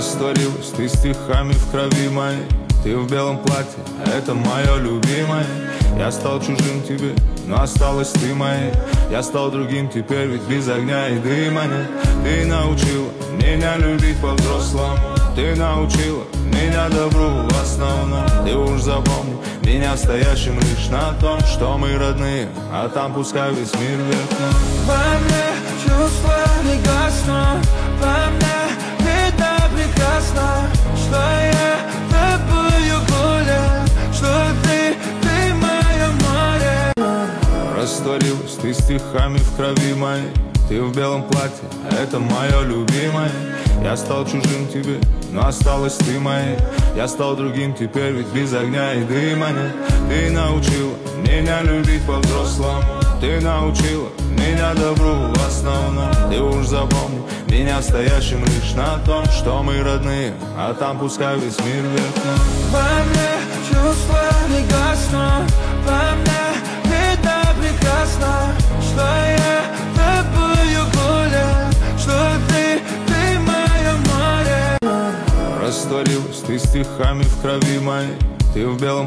Растворилась ты стихами в крови моей. Ты в белом платье, это мое любимое. Я стал чужим тебе, но осталась ты моей. Я стал другим теперь, ведь без огня и дыма нет. Ты научила меня любить по-взрослому. Ты научила меня добру в основном. Ты уж запомни меня стоящим лишь на том, что мы родные, а там пускай весь мир вверх дном. Во мне чувства не гаснут, во мне видно прекрасно, что я тобою гулял, что ты мое море. Растворилась ты стихами в крови моей. Ты в белом платье, это мое любимое. Я стал чужим тебе, но осталась ты моей. Я стал другим теперь, ведь без огня и дыма нет. Ты научила меня любить по-взрослому. Ты научила меня добру в основном. Ты уж запомни меня стоящим лишь на том, что мы родные, а там пускай весь мир вверх дном. Во мне чувства не гаснут, во мне видно прекрасно, что я тобою гулял, что ты мое море. Растворилась ты стихами в крови моей. Ты в белом